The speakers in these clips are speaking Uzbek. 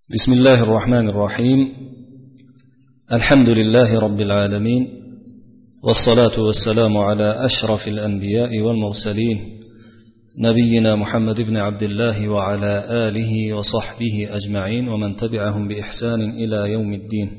بسم الله الرحمن الرحيم. الحمد لله رب العالمين، والصلاة والسلام على أشرف الأنبياء والمرسلين نبينا محمد بن عبد الله وعلى آله وصحبه أجمعين ومن تبعهم بإحسان إلى يوم الدين.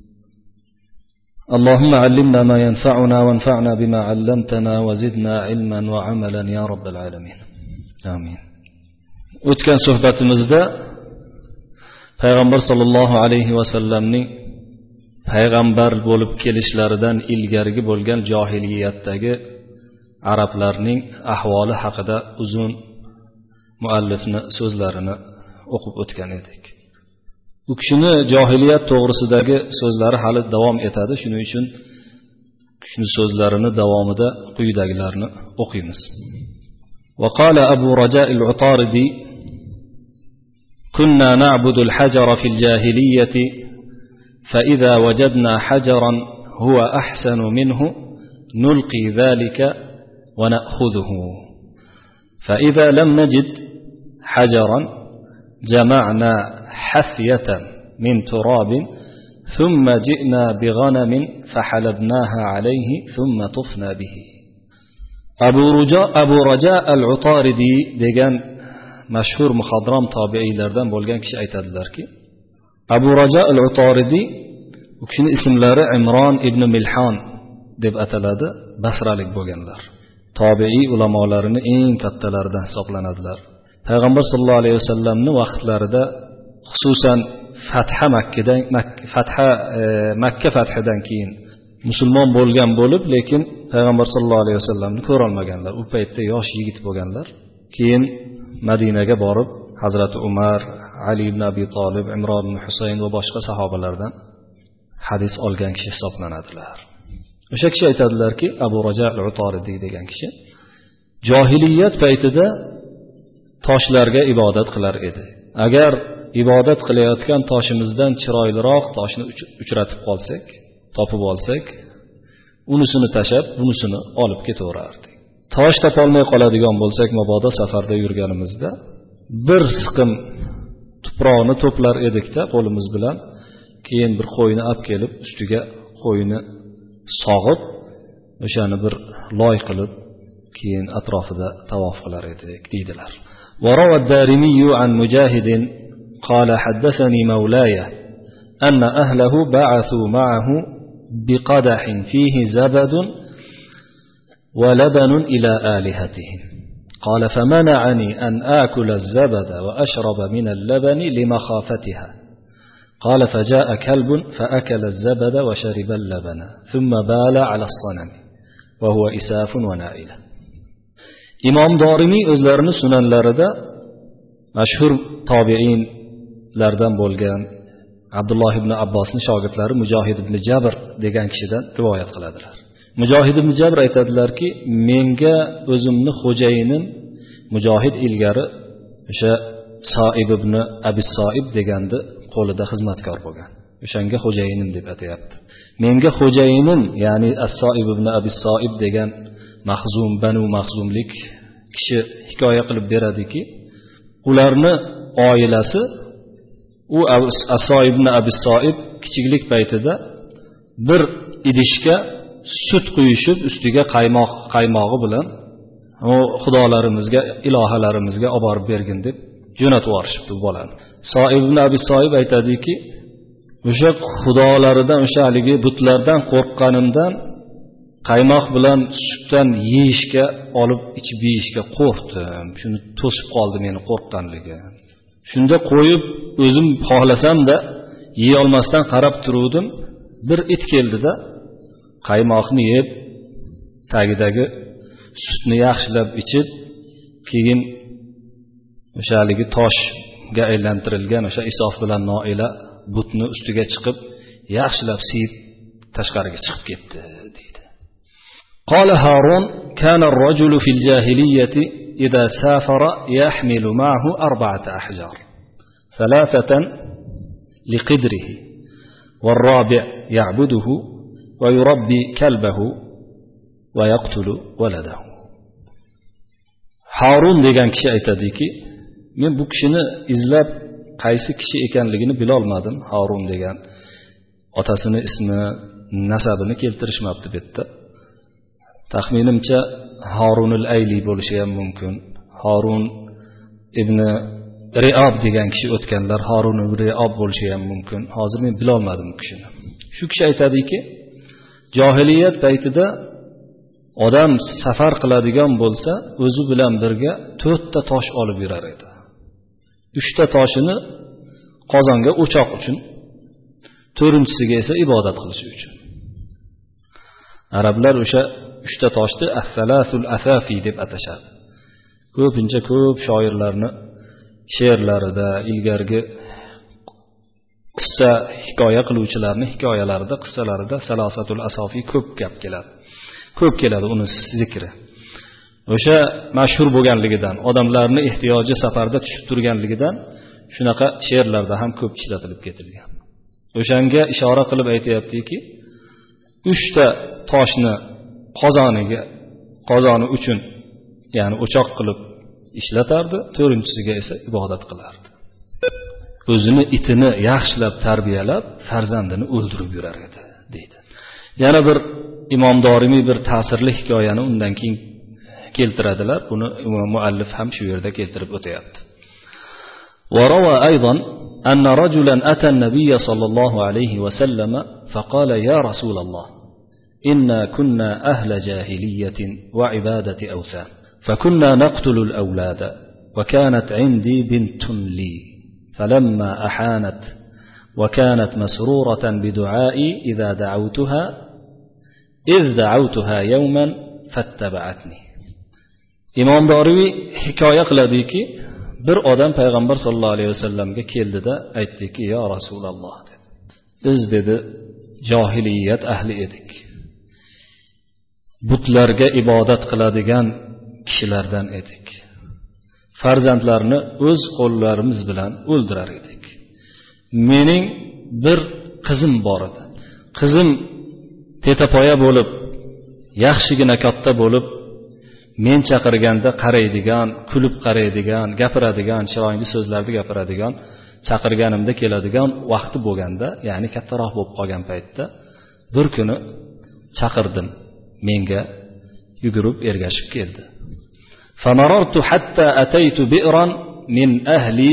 اللهم علمنا ما ينفعنا وانفعنا بما علمتنا وزدنا علما وعملا يا رب العالمين. آمين. O'tgan suhbatimizda payg'ambar sollallohu alayhi vasallamning payg'ambar bo'lib kelishlaridan ilgarigi bo'lgan johiliyatdagi arablarning ahvoli haqida uzun muallifni so'zlarini o'qib o'tgan edik. Bu kishini johiliyat to'g'risidagi so'zlari hali davom etadi. Shuning uchun shu so'zlarini davomida quyidagilarni o'qiymiz. وقال أبو رجاء العطاردي: كنا نعبد الحجر في الجاهلية، فإذا وجدنا حجرا هو أحسن منه نلقي ذلك ونأخذه، فإذا لم نجد حجرا جمعنا حثية من تراب ثم جئنا بغنم فحلبناها عليه ثم طفنا به. أبو رجاء العطاردي degan mashhur muhadrom tobiiylardan bo'lgan kishi aytadilarki, Abu Raja al-Utoridi, u kishining ismlari Imron ibn Milhon deb ataladi, basralik bo'lganlar. Tobiiy ulamolarining eng kattalaridan hisoblanadilar. Payg'ambar sollallohu alayhi vasallamning vaqtlarida, xususan Makka fathidan keyin musulmon bo'lgan bo'lib, lekin payg'ambar sollallohu alayhi vasallamni ko'ra olmaganlar. U paytda yosh yigit bo'lganlar. Keyin Madinaga borib, Hazrat Umar, Ali ibn Abi Talib, Imron ibn Husayn va boshqa sahobalardan hadis olgan kishi hisoblanadilar. O'sha kishi aytadilarki, Abu Raja al-Utoridi degan kishi johiliyat paytida toshlarga ibodat qilar edi. Agar ibodat qilayotgan toshimizdan chiroyliroq toshni uchratib qolsak, topib olsak, unisini tashab, bunisini olib ketaverardik. Tosh topolmay qoladigan bo'lsak, mabodo safarda yurganimizda bir siqim tuproqni to'plar edikda qo'limiz bilan, keyin bir qo'yni olib kelib ustiga qo'yni sog'ib, o'shani bir loy qilib, keyin atrofida tavof qilar edik deydilar. وروى الدارمي عن مجاهد قال: حدثني مولاي أن أهله بعثوا معه بقدح فيه زبد ولبن إلى آلهتهم، قال: فمنعني أن آكل الزبد وأشرب من اللبن لمخافتها، قال: فجاء كلب فأكل الزبد وشرب اللبن ثم بال على الصنم وهو إساف ونائلة. İmam Darimi o'zlarini sunanlarida mashhur tobiinlardan bo'lgan Abdulloh ibn Abbosning shogirdlari Mujohid ibn Jabr degan kishidan rivoyat qiladilar. Mujohid ibn Jabr aytadilarki, menga o'zimni xo'jayinim Mujohid ilgari o'sha Soib ibn Abi Soib degandi qo'lida xizmatkor bo'lgan. O'shanga xo'jayinim deb aytayapti. Menga xo'jayinim, ya'ni As-Soib ibn Abi Soib degan Mahzum, Banu Mahzumlik kishi hikoya qilib beradiki, ularni oilasi, u As-Soib ibn Abi Soib kichiklik paytida bir idishga sut quyishib, ustiga qaymog'i bilan xudolarimizga, ilohalarimizga olib borib bergin deb jo'natib yuborishibdi bu bolani. Soib ibn Abi Soib aytadiki, o'sha xudolaridan, o'sha haligi butlardan qo'rqqanimdan qaymoq bilan sutdan yeyishga, olib ichib yeyishga qo'rqdim. Shuni to'sib qoldi meni qo'rqqanligim. Shunda qo'yib o'zim xohlasam-da yeya olmasdan qarab turuvdim. Bir it keldida qaymoqni yeb, tagidagi sutni yaxshilab ichib, keyin o'sha haligi toshga aylantirilgan o'sha isof bilan noila butni ustiga chiqib, yaxshilab siyib tashqariga chiqib ketdi deydi. قال هارون: كان الرجل في الجاهلية إذا سافر يحمل معه 4 أحجار، 3 لقدره والرابع يعبده ويربي كلبه ويقتل ولده. Harun degan kishi aytadiki, men bu kishini izlab qaysi kishi ekanligini bila olmadim. Harun degan otasini ismi, nasabini keltirishmabdi bu yerda. Taxminimcha Harunul Ayli bo'lishi ham mumkin. Harun ibn Ri'ab degan kishi o'tganlar Harun ibn Ri'ab bo'lishi ham mumkin. Hozir men bila olmadim bu kishini. Shu kishi aytadiki, jahiliyat paytida odam safar qiladigan bo'lsa, o'zi bilan birga 4 ta tosh olib yurar edi. 3 ta toshini qozonga o'choq uchun, 4-chisiga esa ibodat qilish uchun. Arablar o'sha 3 ta toshni as-salasul asafi deb atashadi. Ko'pincha ko'p shoirlarni she'rlarida, ilgargi qissa hikoya qiluvchilarning hikoyalarida, qissalarida salasatul asafi ko'p gap keladi. Ko'p keladi uni zikri. O'sha mashhur bo'lganligidan, odamlarning ehtiyoji safarda tushib turganligidan shunaqa she'rlarda ham ko'p ishlatilib ketilgan. O'shanga ishora qilib aytayaptiki, 3 ta toshni qozoni uchun, ya'ni o'choq qilib ishlatardi, 4-chisiga esa ibodat qilardi. O'zini itini yaxshilab tarbiyalab, farzandini o'ldirib yurar edi, deydi. Yana bir Imom Dorimiy bir ta'sirli hikoyani undan keyin keltiradilar. Buni muallif ham shu yerda keltirib o'tayapti. Wa rawa aydan anna rajulan ata an-nabiy sallallohu alayhi va sallam faqala ya Rasulullah inna kunna ahla jahiliyatin wa ibadati awsan fakunna naqtulu al-awlada wa kanat 'indi bintun li falamma ahanat wa kanat masruratan bidu'a'i idha da'awtuha إذ دعوتها يوما فاتبعتني. Imom Dorimiy hikoya qiladiki, bir odam payg'ambar sollallohu alayhi vasallamga keldida aytdiki, "Ya Rasululloh" dedi. Biz dedi jahiliyat ahli edik. Butlarga ibodat qiladigan kishilardan edik. Farzandlarni o'z qo'llarimiz bilan o'ldirar edik. Mening bir qizim bor edi. Qizim tetapoya bo'lib, yaxshigina katta bo'lib, men chaqirganda qaraydigan, kulib qaraydigan, gapiradigan, chiroyli so'zlarni gapiradigan, chaqirganimda keladigan vaqti bo'lganda, ya'ni kattaroq bo'lib qolgan paytda bir kuni chaqirdim, menga yugurib ergashib keldi. Famarartu hatta ataytu bi'ran min ahli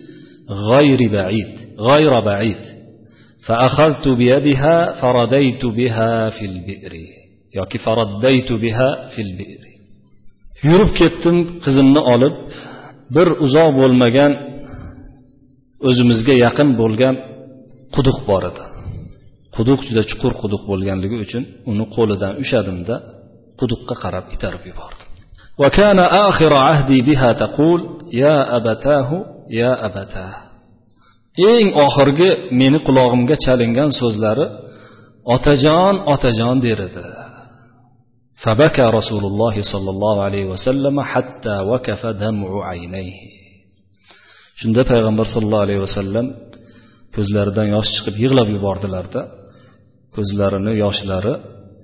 ghayra ba'id. فأخذت بيدها فرديت بها في البئر yoki faraddaytu biha fil bi'r. Yurib ketdim qizimni olib, bir uzoq bo'lmagan o'zimizga yaqin bo'lgan quduq bor edi. Quduq juda chuqur quduq bo'lganligi uchun uni qo'lidan ushladimda quduqqa qarab itarib yubordim. Va kana akhir ahdi biha taqul ya abatahu ya abatah. Eng oxirgi meni quloqimga chalingan so'zlari otajon otajon der edi. Fabaka Rasululloh sallallohu alayhi vasallam hatta waqafa dam'u aynayhi. Shunda payg'ambar sallallohu alayhi vasallam ko'zlaridan yosh chiqib yig'lab yubordilar-da, ko'zlarini yoshlari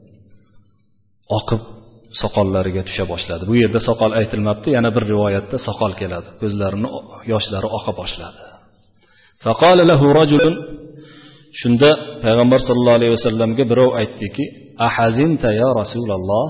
oqib soqollariga tusha boshladi. Bu yerda soqol aytilmabdi, yana bir rivoyatda soqol keladi. Ko'zlarini yoshlari oqa boshladi. Faqala lahu rajulun, shunda payg'ambar sallallohu alayhi vasallamga birov aytdiki, ahazinta ya Rasululloh,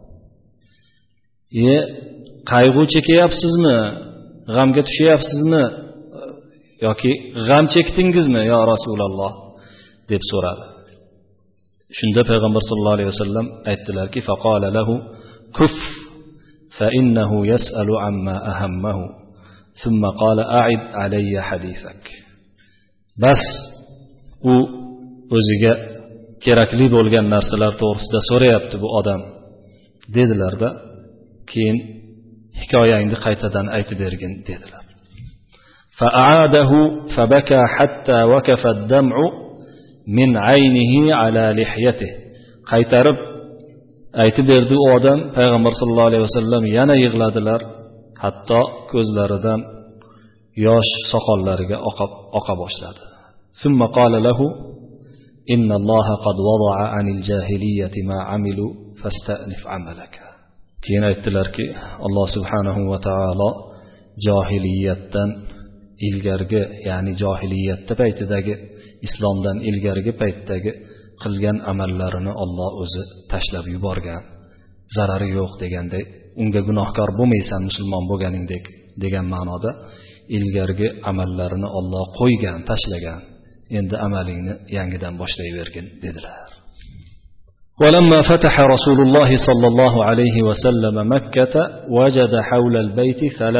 qayg'u chekyapsizmi, g'amga tushyapsizmi yoki g'am chekdingizmi ya Rasululloh deb so'radi. Shunda payg'ambar sallallohu alayhi vasallam aytdilarki, faqala lahu kuf fa innahu yas'alu amma ahammahu thumma qala a'id alayya hadithak. Bas, u o'ziga kerakli bo'lgan narsalar to'g'risida so'rayapti bu odam dedilarda, keyin hikoyangni qaytadan aytib bergin dedilar. Fa'adahu fabaka hatta waqafa ad-dam'u min 'aynihi 'ala lihyatihi. Qaytarib aytib berdi u odam, payg'ambar sollallohu alayhi vasallam yana yig'ladilar, hatto ko'zlaridan yosh soqollariga oqa boshladi. Summa qala lahu inna Alloha qad wada'a 'anil jahiliyyati ma 'amilu fasta'nif 'amalaka. Keyin aytdilarki, Alloh subhanahu va taolo jahiliyatdan ilgargi ya'ni johiliyatda paytidagi islomdan ilgarigi paytdagi qilgan amallarini Alloh o'zi tashlab yuborgan, zarari yo'q deganday, unga gunohkor bo'lmaysan musulmon bo'lganingdek degan ma'noda ilgargi amallarini Alloh qo'ygan, tashlagan, endi amalingni yangidan boshlayvergin dedilar. ولما فتح رسول الله صلى الله عليه وسلم مكة وجد حول البيت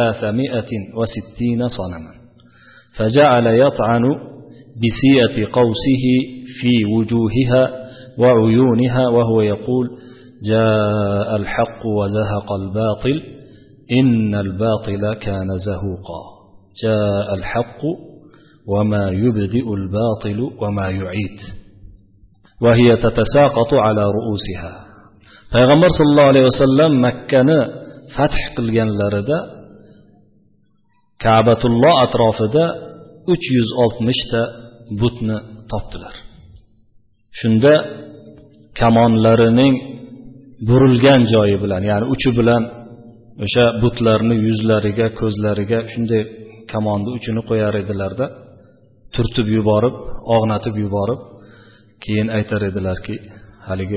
360 صنما فجعل يطعن بسية قوسه في وجوهها وعيونها وهو يقول جاء الحق وزهق الباطل إن الباطل كان زهوقا جاء الحق وما يبدئ الباطل وما يعيد وهي تتساقط على رؤوسها. Payg'ambar sollallohu alayhi vasallam Makkani fath qilganlarida Ka'batulloh atrofida 360 ta butni topdilar. Shunda kamonlarining burilgan joyi bilan, ya'ni uchi bilan o'sha butlarni yuzlariga, ko'zlariga shunday kamonni uchini qo'yar edilarda, turtib yuborib, og'natib yuborib, keyin aytar edilarki, haligi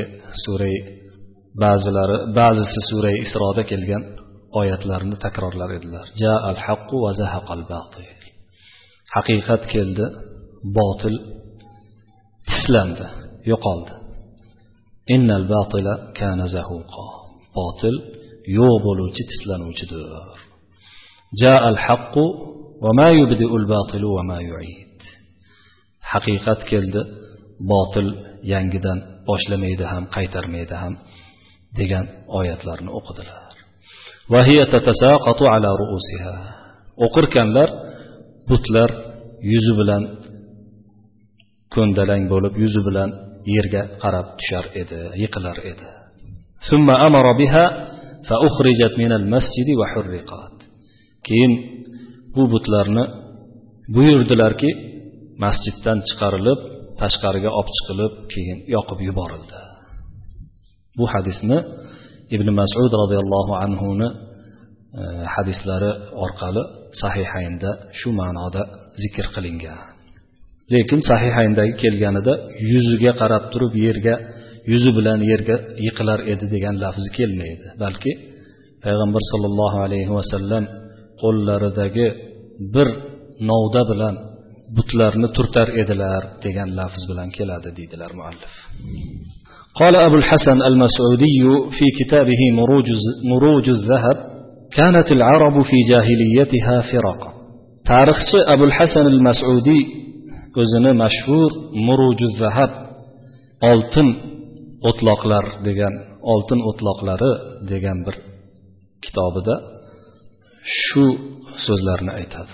ba'zisi sura Isroda kelgan oyatlarni takrorlar edilar. Ja'al haqqu va zahaqal batil. Haqiqat keldi, botil tislandi, yo'qoldi. Innal batila kana zahuqa. Botil yo'q bo'luvchi, tislanuvchidir. Ja'al haqqu va ma yubdi'ul batilu va ma yu'id. Haqiqat keldi, botil yangidan boshlamaydi ham, qaytarmaydi ham degan oyatlarni o'qidilar. Va hiya tatasaqatu ala ru'usiha. O'qirkanlar butlar yuzi bilan ko'ndalang bo'lib, yuzi bilan yerga qarab tushar edi, yiqilar edi. Thumma amara biha fa ukhrijat min al-masjid wa hurriqat. Keyin bu butlarni buyurdilarki, masjiddan chiqarilib, tashqariga olib chiqilib, keyin yoqib yuborildi. Bu hadisni Ibn Mas'ud radhiyallohu anhu ni hadislari orqali Sahihaynda shu ma'noda zikr qilingan. Lekin Sahihayndagi kelganida yuziga qarab turib yerga, yuzi bilan yerga yiqilar edi degan lafzi kelmaydi, balki payg'ambar sollallohu alayhi vasallam qo'llaridagi bir novda bilan butlarni turtar edilar degan lafz bilan keladi deydilar muallif. قال أبو الحسن المسعودي في كتابه مروج الذهب كانت العرب في جاهليتها فرقا. تاريخچi أبو الحسن المسعودي o'zini mashhur Murujuz Zahab, oltin o'tloqlar degan, oltin o'tloqlari degan bir kitobida shu so'zlarni aytadi.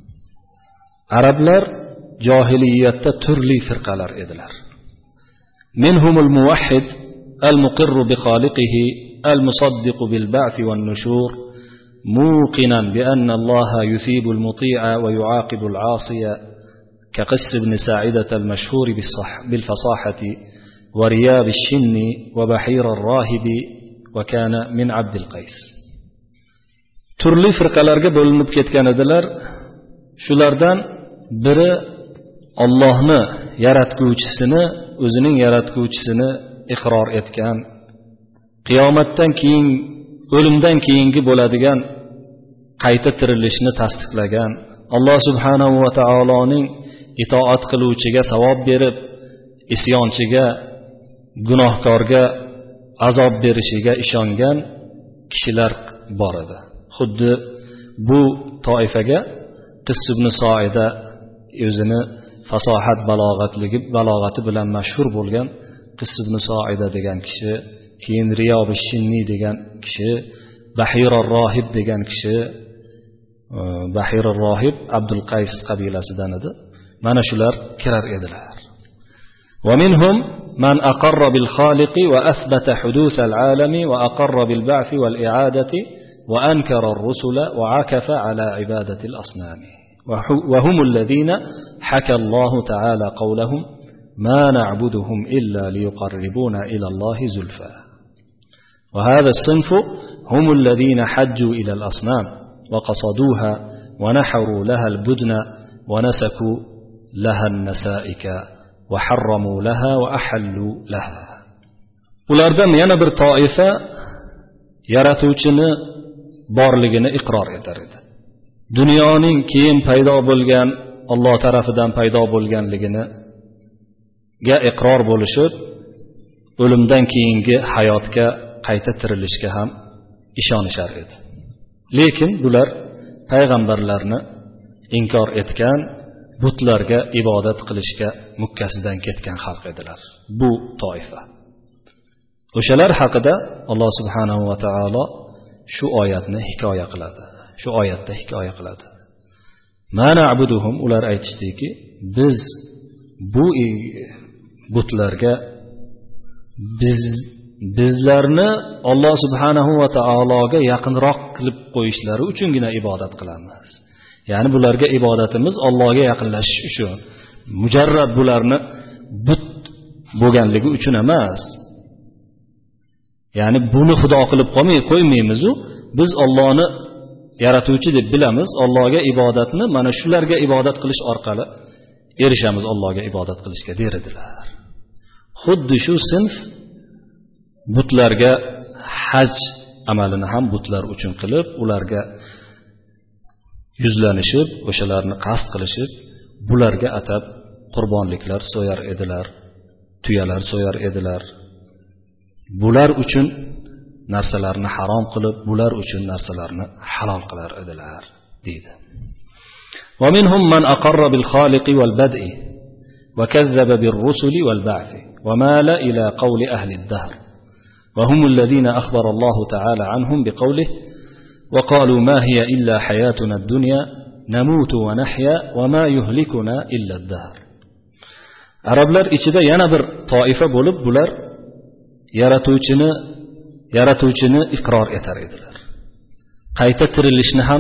Arablar johiliyatda turli firqalar edilar. Minhumul muwahhid al-muqirr bi khaliqihi al-musaddiq bil ba'th wan nushur muqinan bi anna Allah yusibu al-muti'a wa yu'aqibu al-'asiya كقس بن ساعدة المشهور بالفصاحة ورياب الشن وبحير الراهب وكان من عبد القيس. turli firqalarga bo'linib ketgan edilar. Shulardan biri Allohni yaratguvchisini, o'zining yaratguvchisini iqror etgan, qiyomatdan keyin, o'limdan keyingi bo'ladigan qayta tirilishni tasdiqlagan, Alloh subhanahu va taoloning itoat qiluvchiga savob berib, isyonchiga, gunohkorga azob berishiga ishongan kishilar bor edi. Xuddi bu toifaga Qiss ibn Soida o'zini fasohat balog'ati bilan mashhur bo'lgan Qiss ibn Soida degan kishi, keyin Riyob ash-Shinni degan kishi, Bahir ar-Rohib degan kishi, Bahir ar-Rohib Abdul Qays qabilasidan edi. Mana shular kirar edilar. Va minhum man aqarra bil khaliqi va athbata hudus al-alami va aqarra bil ba'th wal i'adati wa ankara ar-rusula wa akafa ala ibadati al-asnam. Wa hum alladhina haka Allah ta'ala qawlahum ma na'buduhum illa liyuqarribuna ila Allah zulfa. Wa hadha as-sinf hum alladhina hajju ila al-asnam wa qasaduha ونحروا لها البدن ونسكوا لها النسائك وحرموا لها وأحلوا لها. ulardan yana bir toifa yaratuvchini borligini iqror etar edi. Dunyoning keyin paydo bo'lgan, Alloh tarafidan paydo bo'lganligini ga iqror bo'lishib, o'limdan keyingi hayotga qayta tirilishga ham ishonishar edi. Lekin bular payg'ambarlarni inkor etgan, butlarga ibodat qilishga mukkasidan ketgan xalq edilar. Bu toifa. O'shalar haqida Alloh subhanahu va taolo shu oyatni hikoya qiladi. Shu oyatda hikoya qiladi. Ma na'buduhum, ular aytishdiki, biz bu butlarga bizlarni Alloh subhanahu va taologa yaqinroq qilib qo'yishlari uchungina ibodat qilamiz. Ya'ni bularga ibodatimiz Allohga yaqinlashish uchun, mujarrad bularni but bo'lganligi uchun emas. Ya'ni buni xudo qilib qo'ymaymiz, biz Allohni yaratuvchi deb bilamiz. Allohga ibodatni mana shularga ibodat qilish orqali erishamiz Allohga ibodat qilishga derdilar. Xuddi shu sinf butlarga haj amalini ham butlar uchun qilib, ularga yuzlanishib, o'shalarni qasd qilishib, bularga atab qurbonliklar so'yar edilar, tuyalar so'yar edilar. Bular uchun narsalarni harom qilib, bular uchun narsalarni halol qilar edilar, deydi. Wa minhum man aqarra bil khaliqi wal bad'i wa kazzaba bir rusuli wal ba'thi wa mala ila qawli ahli ad-dahr wa hum alladhina akhbara Allah ta'ala anhum bi qawlihi wa qalu ma hiya illa hayatuna ad-dunya namutu wa nahya wa ma yuhlikuna illa ad-dahr. Arablar ichida yana bir toifa bo'lib, bular yaratuvchini iqror etar edilar. Qayta tirilishni ham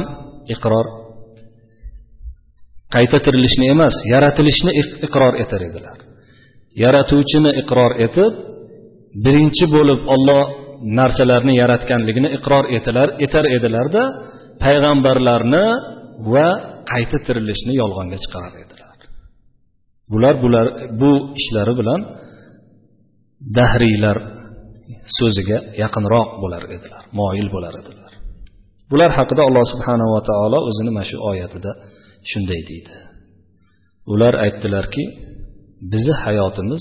qayta tirilishni emas, yaratilishni iqror etar edilar. Yaratuvchini iqror etib, birinchi bo'lib Alloh narsalarni yaratganligini iqror etar edilar-da, payg'ambarlarni va qayta tirilishni yolg'onga chiqarar edilar. Bular bu ishlari bilan dahriylar so'ziga yaqinroq bo'lar edilar, moyil bo'lar edilar. Bular haqida Alloh subhanahu va taolo o'zini mana shu oyatida shunday deydi. Ular aytdilarki, bizi hayotimiz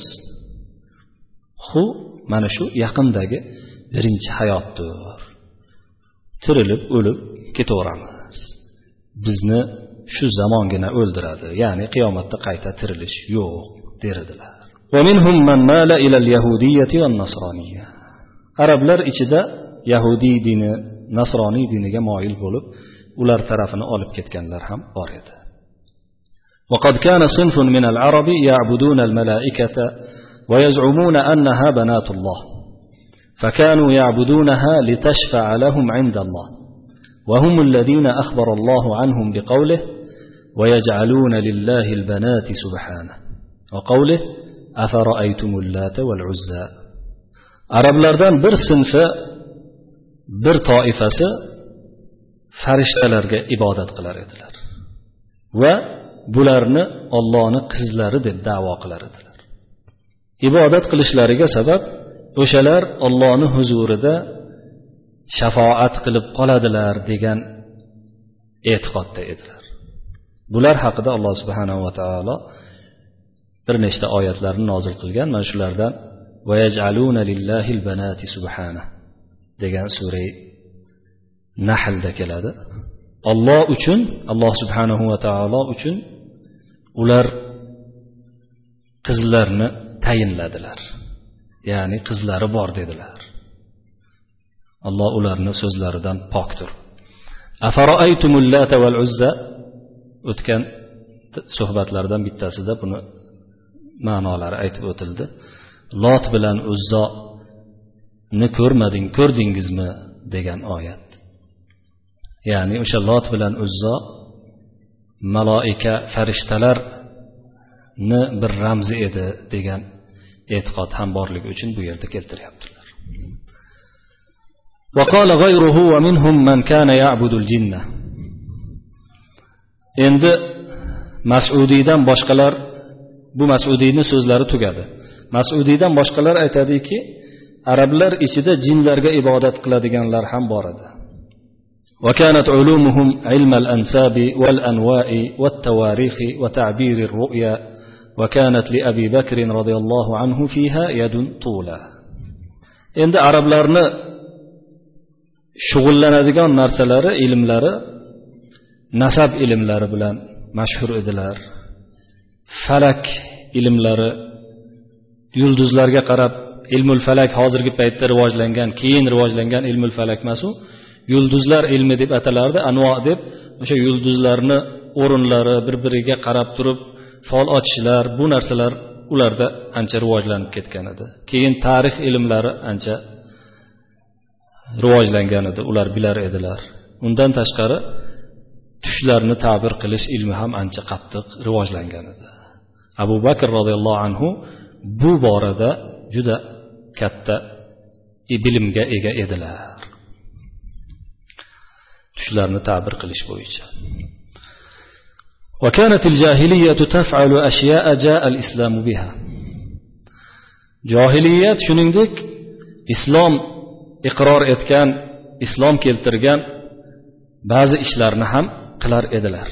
mana shu yaqindagi birinchi hayotdir. Tirilib, o'lib ketaveramiz. Bizni shu zamongina o'ldiradi, ya'ni qiyomatda qayta tirilish yo'q, derdilar. Va minhum man mala ila al-yahudiyyati wan-nasraniyya. Arablar ichida yahudiy dini, nasroniy diniga moyil bo'lib, ular tarafini olib ketganlar ham bor edi. وقد كان صنف من العرب يعبدون الملائكة ويزعمون أنها بنات الله فكانوا يعبدونها لتشفع لهم عند الله وهم الذين أخبر الله عنهم بقوله ويجعلون لله البنات سبحانه وقوله أفرأيتم اللات والعزى. Arablardan bir sinfi, bir toifasi farishtalarga ibodat qilar edilar va bularni Allohning qizlari deb da'vo qilar edilar. Ibodat qilishlariga sabab o'shalar Allohning huzurida shafaat qilib qoladilar degan e'tiqodda edilar. Bular haqida Alloh subhanahu va taolo bir nechta oyatlarni nozil qilgan. Mana shulardan va yaj'aluna lillahil banati subhana degan sura Nahlda keladi. Alloh uchun, Alloh subhanahu va taolo uchun ular qizlarni tayinladilar. Ya'ni qizlari bor dedilar. Alloh ularni so'zlaridan pokdir. Afara'aytumul lata val uzza, o'tgan suhbatlardan bittasida buni ma'nolari aytib o'tildi. Lot bilan Uzzoni ko'rdingizmi degan oyat. Ya'ni o'sha Lot bilan Uzzo maloika, farishtalarni bir ramzi edi degan e'tiqod ham borligi uchun bu yerda keltiryaptilar. وقال غيره ومنهم من كان يعبد الجن. endi Mas'udiydan boshqalar, bu Mas'udiyning so'zlari tugadi. Mas'udiydan boshqalar aytadiki, arablar ichida jinlarga ibodat qiladiganlar ham bor edi. Va kanat ulumuhum ilm al-ansabi wal anwa'i wat tawarikh wa ta'bir ar-ru'ya va kanat li Abi Bakr radhiyallohu anhu fiha yadun tula. Endi arablarni shug'ullanadigan narsalari, ilmlari nasab ilmlari bilan mashhur edilar. Falak ilmlari, yulduzlarga qarab, ilmul falak hozirgi paytda rivojlangan, keyin rivojlangan ilmul falak emas-u, yulduzlar ilmi deb atalardi, anvo deb, o'sha yulduzlarni o'rinlari bir-biriga qarab turib fol ochishlar, bu narsalar ularda ancha rivojlanib ketgan edi. Keyin tarix ilmlari ancha rivojlangan edi, ular bilar edilar. Undan tashqari tushlarni ta'bir qilish ilmi ham ancha qattiq rivojlangan edi. Abu Bakr radhiyallohu anhu bu borada juda katta bilimga ega edilar. Tushlarni ta'bir qilish bo'yicha. Wa kanat al-jahiliyyah taf'alu ashya'a ja'a al-islam biha. Jahiliyat shuningdek islom iqror etgan, islom keltirgan ba'zi ishlarni ham qilar edilar.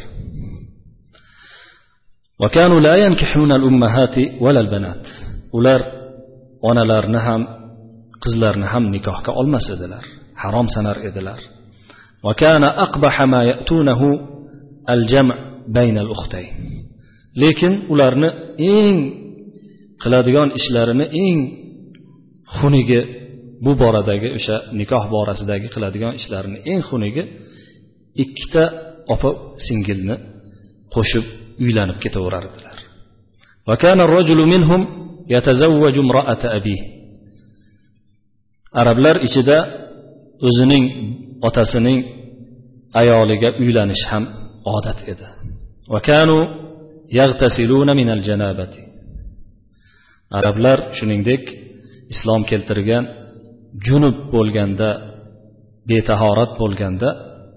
Wa kanu la yankihuna al-ummahati wala al-banat. Ular onalarni ham, qizlarni ham nikohga olmas edilar, harom sanar edilar. Wa kana aqbaha ma ya'tunahu al-jam' bayna al-ukhtayn. Lekin ularni eng qiladigan ishlarini, eng xunigi bu boradagi, o'sha nikoh borasidagi qiladigan ishlarini eng xunigi ikkita opa singilni qo'shib uylanib ketaverardilar. Va kana ar-rajulu minhum yatazawwaju imra'ata abihi. Arablar ichida o'zining otasining ayoliga uylanish ham odat edi. Va kanu yaghtasiluna min al-janabati. Arablar shuningdek islom keltirgan junub bo'lganda, betahorat bo'lganda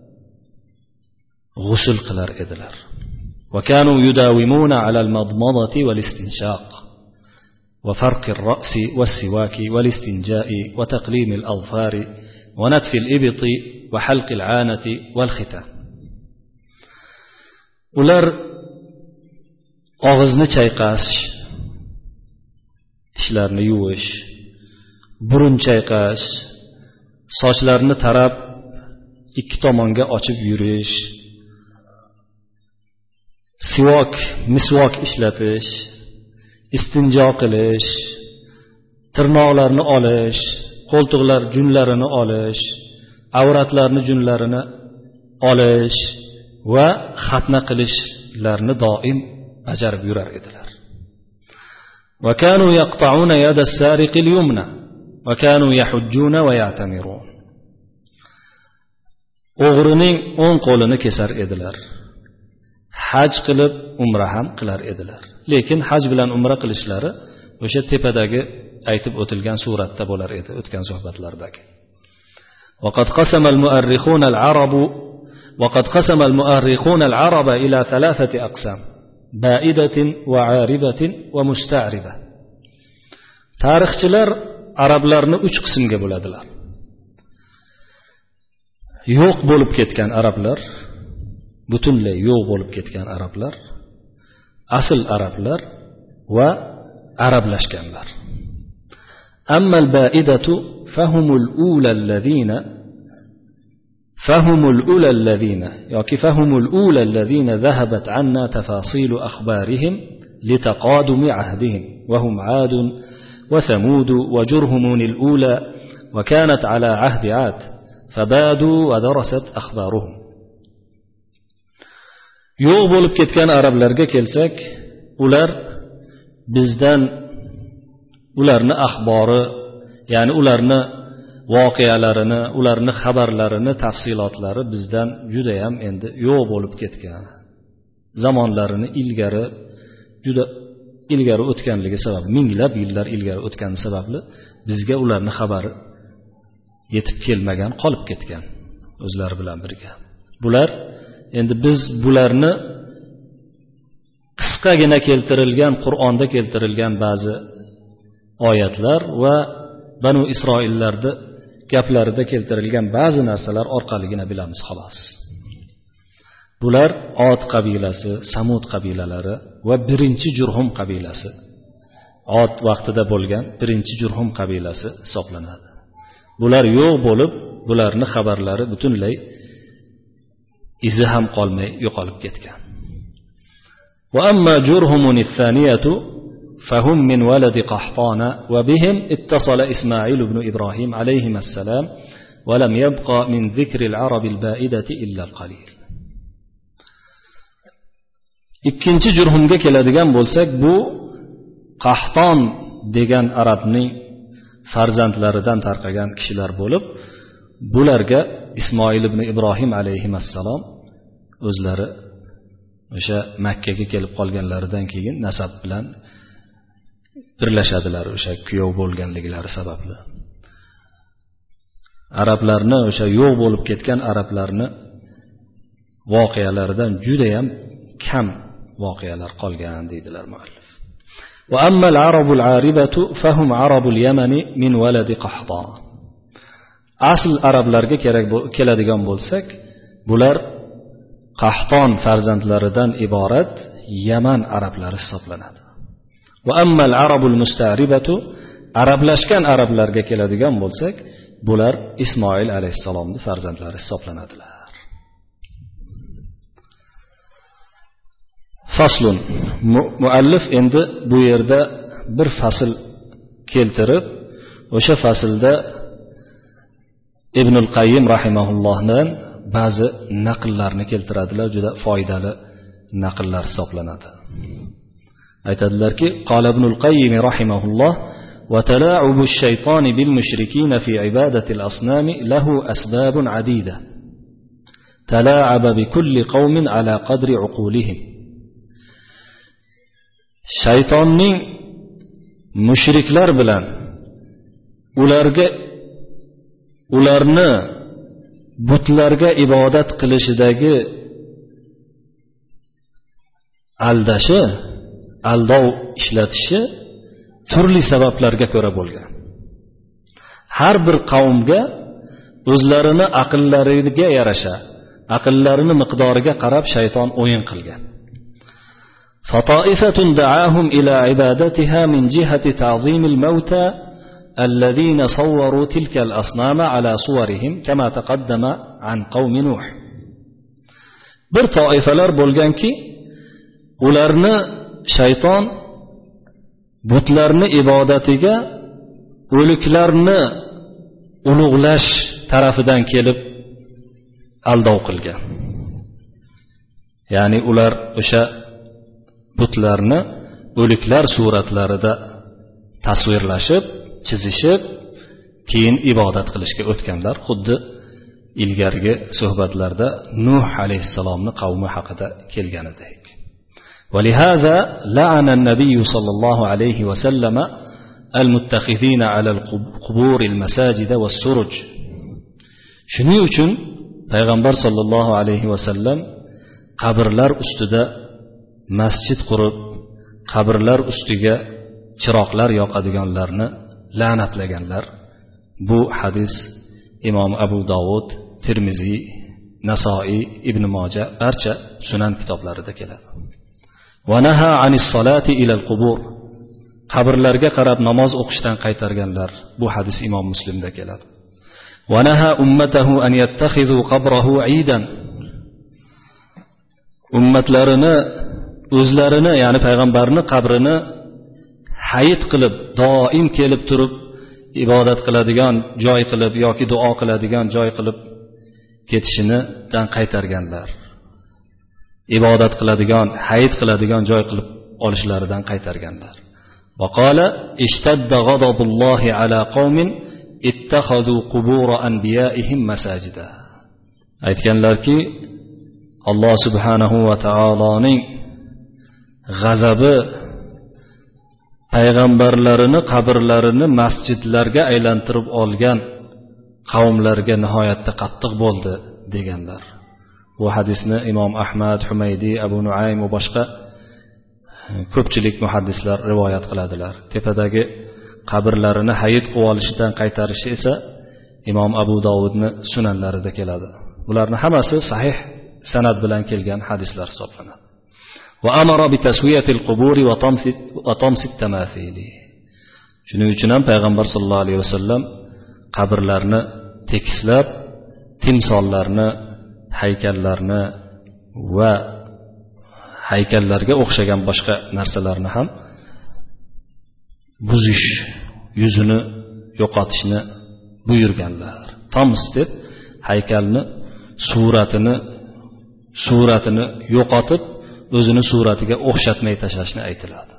g'usl qilar edilar. Va kanu yudawimuna ala al-madmadati wal-istinshaq wa farq ar-ra'si was-siwaki wal-istinja'i wa taqlim al-adfari wa natf al-ibti wa halq al-'anati wal-khitan. Ular og'izni chayqash, tishlarni yuvish, burun chayqash, sochlarni tarab ikki tomonga ochib yurish, siwok, misvok ishlatish, istinjo qilish, tirnoqlarni olish, qo'ltiqlar junlarini olish, avratlarni junlarini olish va xatna qilishlarni doim bajarib yurar edilar. Va kanu yaqta'una yada as-sariq al-yumna va kanu yahujjuna va ya'tamirun. O'g'rining o'ng qo'lini kesar edilar. Haj qilib umra ham qilar edilar. Lekin haj bilan umra qilishlari o'sha tepadagi aytib o'tilgan suratda bo'lar edi, o'tgan suhbatlardagi. وقد قسم المؤرخون العرب إلى 3 أقسام: بائدة وعاربة ومستعربة. Tarixchilar arablarni 3 qismga bo'ladilar. Yo'q bo'lib ketgan arablar, butunlay yo'q bo'lib ketgan arablar, asl arablar va arablashganlar. Amma al-ba'idatu فهم الأولى الذين ذهبت عنا تفاصيل أخبارهم لتقادم عهدهم وهم عاد وثمود وجرهم الأولى وكانت على عهد عاد فبادوا ودرست أخبارهم. yo'q bo'lib ketgan arablarga kelsak, ular bizdan ularni axbori, ya'ni ularni voqealarini, ularni xabarlarini, tafsilotlari bizdan juda ham endi yo'q bo'lib ketgan. Zamonlarini juda ilgari o'tganligi sababli, minglab yillar ilgari o'tgani sababli bizga ularni xabari yetib kelmagan, qolib ketgan o'zlari bilan birga. Bular endi biz bularni qisqagina keltirilgan Qur'onda keltirilgan ba'zi oyatlar va Banu Isroillarning gaplarida keltirilgan ba'zi narsalar orqaligina bilamiz xolos. Bular Od qabilasi, Samud qabilalari va birinchi Jurhum qabilasi. Od vaqtida bo'lgan birinchi Jurhum qabilasi hisoblanadi. Bular yo'q bo'lib, bularning xabarlari butunlay izi ham qolmay yo'qolib ketgan. Wa amma Jurhumun as-saniyatu fahum min waladi Qahtana wa bihim ittasala Ismail ibn Ibrahim alayhi assalam wa lam yabqa min dhikri al-arab al-ba'idati illa al-qalil. Ikkinchi Jurhumga keladigan bo'lsak, bu Qahton degan arabning farzandlaridan tarqagan kishilar bo'lib, bularga Ismoil ibn Ibrohim alayhi assalom o'zlari o'sha Makka ga kelib qolganlaridan keyin nasab bilan birlashadilar, o'sha kuyov bo'lganliklari sababli. Arablarni o'sha yo'q bo'lib ketgan arablarni voqealaridan juda ham kam voqealar qolgan deydilar muallif. Wa amma al-arabu al-aribatu fahum arabu al-yamani min waladi Qahton. Asl arablarga keladigan bo'lsak, bular Qahton farzandlaridan iborat Yaman arablari hisoblanadi. Va amma al-arabu al-musta'ribatu, arablashgan arablarga keladigan bo'lsak, bular Ismoil alayhisalomning farzandlari hisoblanadilar. Faslun. Muallif endi bu yerda bir fasl keltirib, o'sha faslda Ibnul Qayyim rahimahullohdan ba'zi naqllarni keltiradilar, juda foydali naqllar hisoblanadi. Aytadilarki, qala Ibnul Qayyim rahimahulloh: "Wa tala'ubu ash-shaytani bil mushrikin fi ibadati al-asnam lahu asbabun adida. Tala'aba bi kulli qaumin ala qadri uqulihim." Shaytonning mushriklar bilan ularni butlarga ibodat qilishidagi aldov ishlatishi turli sabablarga ko'ra bo'lgan. Har bir qavmga o'zlarini aqllariga yarasha, aqllarini miqdoriga qarab shayton o'yin qilgan. فطائفة دعاهم إلى عبادتها من جهة تعظيم الموتى الذين صوروا تلك الأصنام على صورهم كما تقدم عن قوم نوح. Bir toifalar bo'lganki, ularni shayton butlarni ibodatiga o'liklarni ulug'lash tarafidan kelib aldov qilgan. Ya'ni ular o'sha butlarni o'liklar suratlarida tasvirlashib, chizishib, keyin ibodat qilishga o'tganlar. Xuddi ilgargi suhbatlarda Nuh alayhisalomning qavmi haqida kelganidek. ولهذا لعن النبي صلى الله عليه وسلم المتخذين على القبور المساجد والسرج. Shuning uchun payg'ambar sollallohu alayhi vasallam qabrlar ustida masjid qurib, qabrlar ustiga chiroqlar yoqadiganlarni la'natlaganlar. Bu hadis Imom Abu Dovud, Tirmiziy, Nasoiy, Ibn Moja barcha sunan kitoblarida keladi. Va naha anis solati ila al-qubur. Qabrlarga qarab namoz o'qishdan qaytarganlar. Bu hadis Imom Muslimda keladi. Va naha ummatahu an yattakhizu qabrahu eidan. Ummatlarini o'zlarini, ya'ni payg'ambarning qabrini hayit qilib, doim kelib turib ibodat qiladigan joy qilib yoki duo qiladigan joy qilib ketishinidan qaytarganlar. Ibodat qiladigan, hayit qiladigan joy qilib olishlaridan qaytarganlar. Va qala ishtadda ghadabullohi ala qaumin ittakhadhu qubur anbiya'ihim masajida. Aytganlarki, Alloh subhanahu va taoloning g'azabi payg'ambarlarini qabrlarini masjidlarga aylantirib olgan qavmlarga nihoyatda qattiq bo'ldi deganlar. Bu hadisni Imom Ahmad, Humaydi, Abu Nuaym va boshqa ko'pchilik muhaddislar rivoyat qiladilar. Tepadagi qabrlarini hayit qilib olishidan qaytarishi esa Imom Abu Dovudning sunanlarida keladi. Bularning hammasi sahih sanad bilan kelgan hadislar hisoblanadi. Va amara bi taswiyatil quburi va tamsit tamathili. Shuning uchun ham payg'ambar sollallohu alayhi vasallam qabrlarni tekislab, timsollarni, haykallarni va haykallarga o'xshagan boshqa narsalarni ham buzish, yuzini yo'qotishni buyurganlar. Tams deb haykalni suratini yo'qotib, o'zini suratiga o'xshatmay tashlashni aytiladi.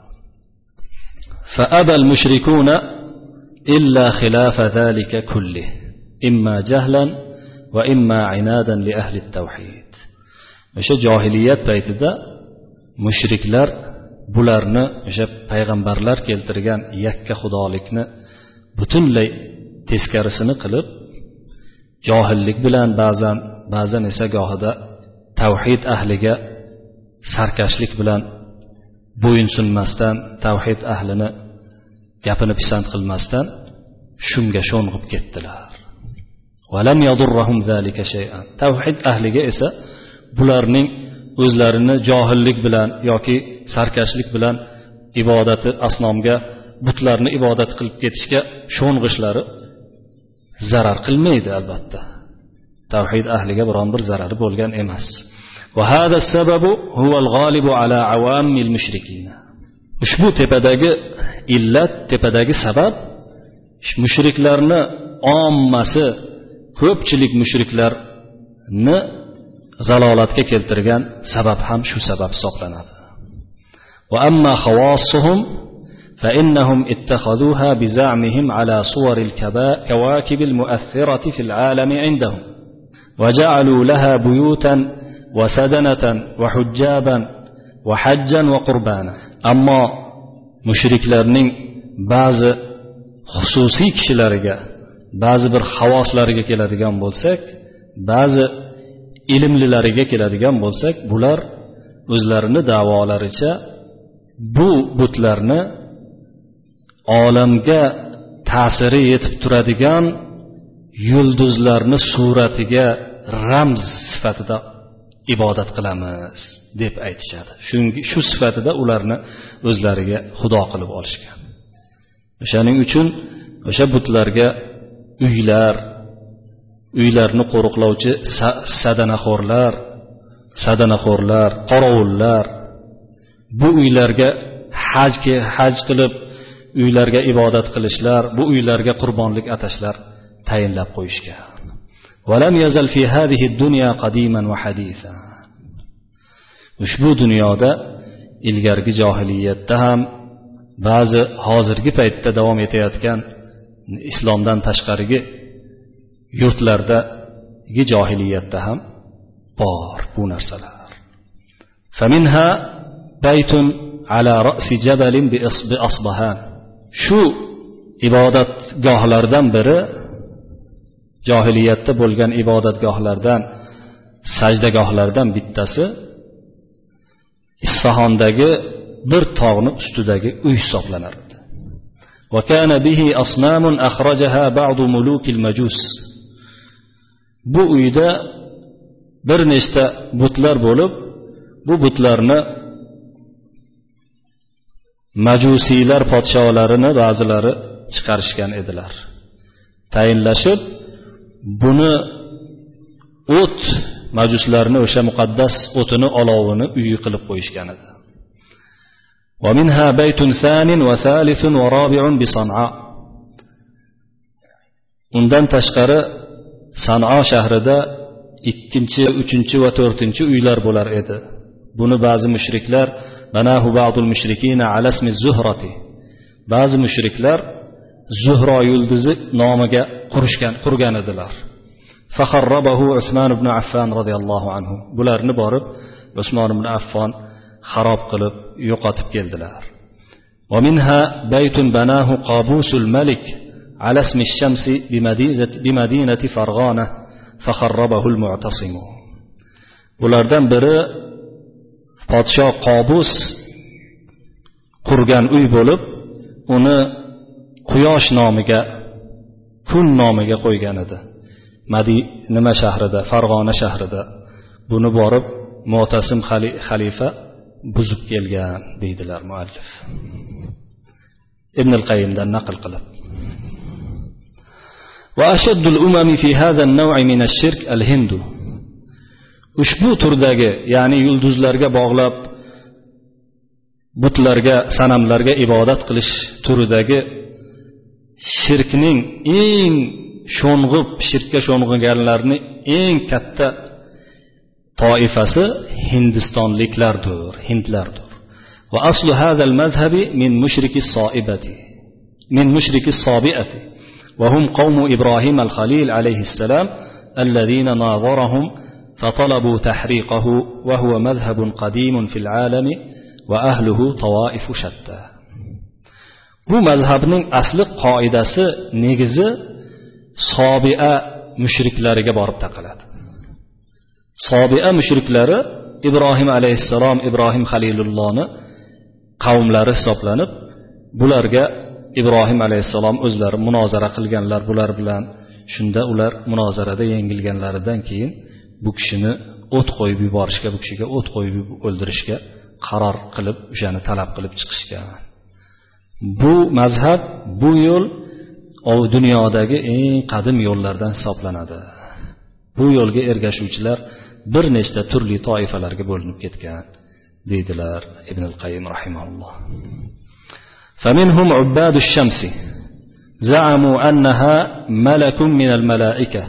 Fa abal mushrikuna illa khilafa zalika kulli, imma jahlan va imma inadan li ahli at-tauhid. O'sha jahiliyat paytida mushriklar bularni o'sha payg'ambarlar keltirgan yakka xudolikni butunlay teskarisini qilib, johillik bilan ba'zan esa gohida tavhid ahliga sarkashlik bilan bo'yinsunmasdan, tavhid ahlini gapini pisand qilmasdan shunga sho'ng'ib ketdilar. Va lam yadurruhum zalika shay'an. Tavhid ahliga esa bularning o'zlarini johillik bilan yoki sarkashlik bilan ibodati asnomga, butlarni ibodat qilib ketishga sho'ng'ishlari zarar qilmaydi albatta. Tavhid ahliga biron bir zarari bo'lgan emas. Va hada as-sababu huwa al-g'alibu ala awamil mushrikin. Ushbu tepadagi illat, tepadagi sabab mushriklarni ommasi, ko'pchilik mushriklarni zalolatga keltirgan sabab ham shu sabab hisoblanadi. Va amma khawassuhum fa innahum ittakhadhuha bi za'mihim ala suwaril kawakib al-mu'aththirati fil 'alami 'indahum wa ja'alu laha buyutan wa sadanatan wa hujjaban va hajjan va qurbana. Ammo mushriklarning ba'zi xususiy kishilariga, ba'zi bir xavoslariga keladigan bo'lsak, ba'zi ilmlilariga keladigan bo'lsak, bular o'zlarini da'volaricha bu butlarni olamga ta'siri yetib turadigan yulduzlarni suratiga ramz sifatida ibodat qilamiz deb aytishadi. Shu sifatida ularni o'zlariga xudo qilib olishgan. O'shaning uchun o'sha butlarga uylarni qo'riqlovchi sadanaxo'rlar, qorovullar bu uylarga haj qilib uylarga ibodat qilishlar, bu uylarga qurbonlik atashlar tayinlab qo'yishgan. Walam yazal fi hadhihi ad-dunya qadiman wa hadithan. Ushbu dunyoda ilgargi johiliyatda ham, ba'zi hozirgi paytda davom etayotgan islomdan tashqarigi yurtlardagi johiliyatda ham bor bu narsalar. Faminha baytun ala ra'si jabalin bi Asbahan. Shu ibodatgohlardan biri, johiliyatda bo'lgan ibodatgohlardan, sajdagohlardan bittasi Isfahondagi bir tog'ning ustidagi uy hisoblanar edi. Va kana bihi asnamun akhrajaha ba'd mulukil majus. Bu uyda bir nechta butlar bo'lib, bu butlarni majusiylar podsholarini ba'zilari chiqarishgan edilar. Tayinlashib, buni o't, majuslarni o'sha muqaddas o'tini, olovini uyi qilib qo'yishgan edi. Va minha baytun thanin va thalithun va rabi'un bi San'a. Undan tashqari San'a shahrida 2-chi, 3-chi va 4-chi uylar bo'lar edi. Buni ba'zi mushriklar banahu ba'dul mushrikina ala ismi Zuhrati. Ba'zi mushriklar Zuhro yulduzi nomiga qurgan edilar. Fakharrabahu Usmon ibn Affan radhiyallohu anhu. Bularni borib Usmon ibn Affon xarob qilib yo'qotib keldilar. Va minha baytun banahu Qabusul Malik ala ismi Shamsi bi madinati Farg'ona fakharrabahu al-Mu'tasim. Bulardan biri podsho Qabus qurgan uy bo'lib, uni quyosh nomiga, kun nomiga qo'ygan edi. Nima shahrida, Farg'ona shahrida. Buni borib Mu'tasim xalifa buzib kelgan deydilar muallif. Ibn al-Qayyimdan naql qilib. Va ashaddul umami fi hadha an-naw' min ash-shirk al-Hindu. Ushbu turdagi, ya'ni yulduzlarga bog'lab butlarga, sanamlarga ibodat qilish turidagi shirkning eng sho'ng'ib, shirkka sho'ng'iganlarning eng katta toifasi Hindistonliklardir, hindlardir. Va aslu hadha al-madhhabi min mushriki as-sa'ibati, min mushriki as-sabi'ati, wa hum qawm Ibrahim al-Khalil alayhi as-salam alladhina nadharahum fatalabu tahriqahu wa huwa madhhabun qadimun fil 'alami va ahluhu tawaifu shatta. Bu mazhabning asli qoidasi, negizi Sobi'a mushriklariga borib taqaladi. Sobi'a mushriklari Ibrohim alayhissalom, Ibrohim Xalilullohni qavmlari hisoblanib, bularga Ibrohim alayhissalom o'zlari munozara qilganlar bular bilan. Shunda ular munozarada yengilganlaridan keyin bu kishini o't qo'yib yuborishga, bu kishiga o't qo'yib o'ldirishga qaror qilib, o'shani talab qilib chiqishgan. Bu mazhab, bu yo'l dunyodagi eng qadim yo'llardan hisoblanadi. Bu yo'lga ergashuvchilar bir nechta turli toifalarga bo'linib ketgan deydilar Ibn al-Qayyim rahimahulloh. فمنهم عباد الشمس زعموا أنها ملك من الملائكة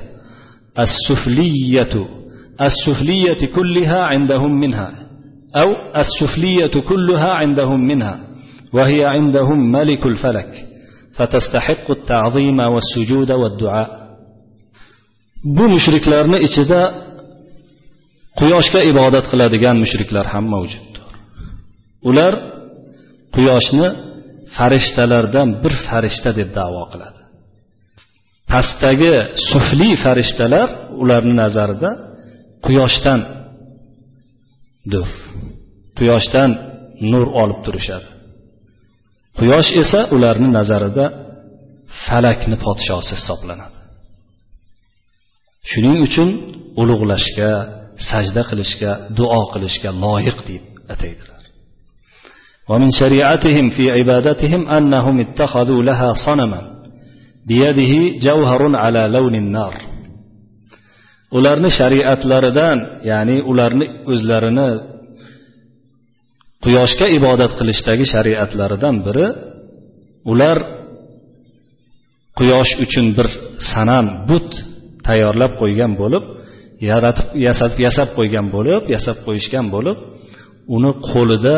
السفلية كلها عندهم منها، أو السفلية كلها عندهم منها، وهي عندهم ملك الفلك فتستحق التعظيم والسجود والدعاء. Bu mushriklarni ichida quyoshga ibodat qiladigan mushriklar ham mavjuddir. Ular quyoshni farishtalardan bir farishta deb da'vo qiladi. Pastdagi sufli farishtalar ularning nazarida quyoshdan nur olib turishadi. Quyosh esa ularning nazarida falakni podshosi hisoblanadi. Shuning uchun ulug'lashga, sajda qilishga, duo qilishga loyiq deb ataydilar. ومن شريعتهم في عبادتهم أنهم اتخذوا لها صنما بيده جوهر على لون النار. ularni shariatlaridan, ya'ni ularni o'zlarini quyoshga ibodat qilishdagi shariatlaridan biri, ular quyosh uchun bir sanam, but tayyorlab qo'ygan bo'lib, yasab qo'yishgan bo'lib, uni qo'lida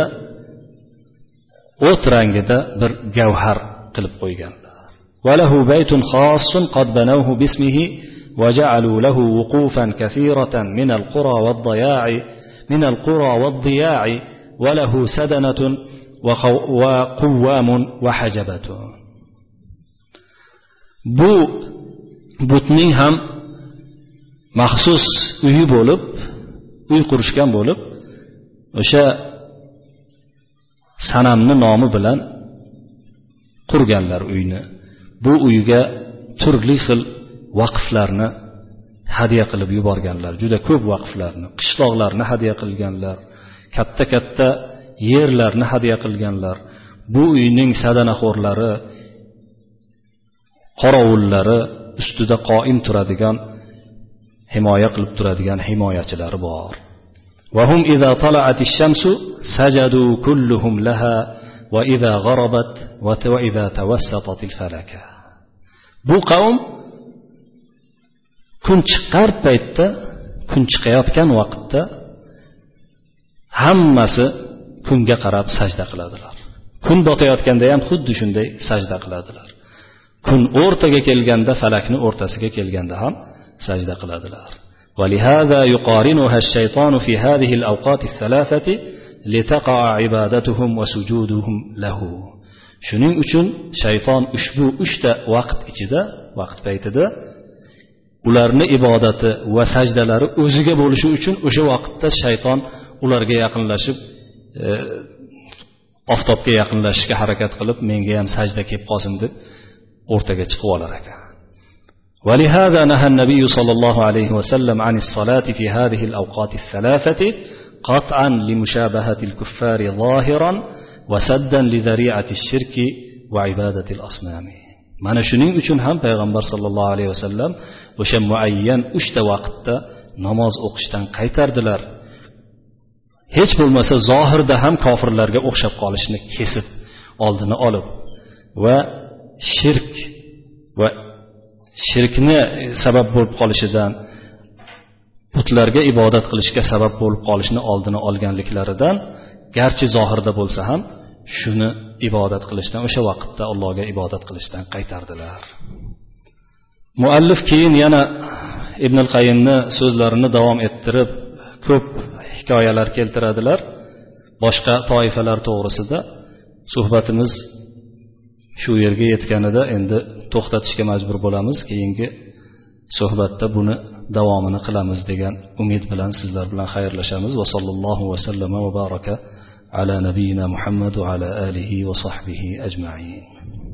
o't rangida bir gavhar qilib qo'yganlar. وله بيت خاص قد بنوه باسمه وجعلوا له وقوفا كثيرة من القرى والضياع وله سدنة وقوام وحجبة. Bu butning ham maxsus uyi bo'lib, uy qurishgan bo'lib, o'sha sanamni nomi bilan qurganlar uyni. Bu uyga turli xil vaqflarni hadiya qilib yuborganlar. Juda ko'p vaqflarni, qishloqlarni hadiya qilganlar, katta-katta yerlarni hadiya qilganlar. Bu uyning sadanaxo'rlari, qorovullari, ustida qoim turadigan, himoya qilib turadigan himoyachilari bor. وهم إذا طلعت الشمس سجدوا كلهم لها وإذا غربت وإذا توسطت الفلك. Bu qavm kun chiqayotgan vaqtda hammasi kunga qarab sajda qiladilar. Kun botayotganda ham xuddi shunday sajda qiladilar. Kun o'rtaga kelganda, falakni o'rtasiga kelganda ham sajda qiladilar. ولهذا يقارنها الشيطان في هذه الأوقات الثلاثة لتقع عبادتهم وسجودهم له. Shuning uchun shayton ushbu 3 ta vaqt ichida, vaqt paytida ularni ibodati va sajdalari o'ziga bo'lishi uchun o'sha vaqtda shayton ularga yaqinlashib oftobga yaqinlashishga harakat qilib menga ham sajda kelib qolsin deb o'rtaga chiqib olar ekan. ولهذا نهى النبي صلى الله عليه وسلم عن الصلاة في هذه الأوقات الثلاثة قطعا لمشابهة الكفار ظاهرا وسدا لذريعة الشرك وعبادة الأصنام. mana shuning uchun ham payg'ambar sollallohu alayhi vasallam o'sha muayyan 3 ta vaqtda namoz o'qishdan qaytardilar. Hech bo'lmasa zohirda ham kofirlarga o'xshab qolishni kesib oldini olib va shirkni sabab bo'lib qolishidan, butlarga ibodat qilishga sabab bo'lib qolishni oldini olganliklaridan, garchi zohirda bo'lsa ham shuni ibodat qilishdan, o'sha vaqtda Allohga ibodat qilishdan qaytardilar. Muallif keyin yana Ibn al-Qayyimni so'zlarini davom ettirib ko'p hikoyalar keltiradilar boshqa toifalar to'g'risida. Suhbatimiz shu yerga yetganida endi to'xtatishga majbur bo'lamiz. Keyingi suhbatda buni davomini qilamiz degan umid bilan sizlar bilan xayrlashamiz. Va sallallohu va sallama va baraka ala nabiyyina Muhammad va ala alihi va sahbihi ajma'in.